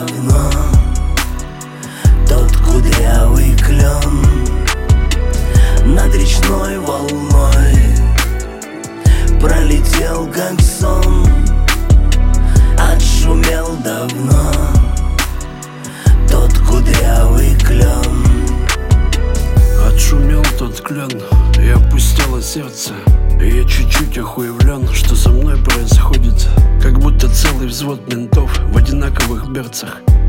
давно тот кудрявый клен над речной волной пролетел как сон. Отшумел давно тот кудрявый клен. Отшумел тот клен, и опустело сердце. И я чуть-чуть охуевлен, что со мной происходит. Как будто целый взвод ментов в одинаковых берцах